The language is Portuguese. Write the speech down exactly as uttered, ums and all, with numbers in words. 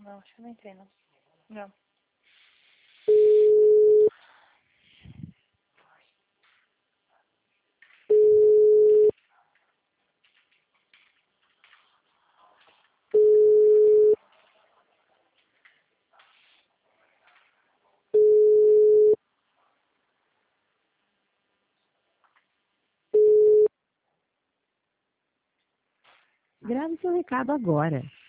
Não, acho que eu não entrei, não. Não. Grave seu recado agora.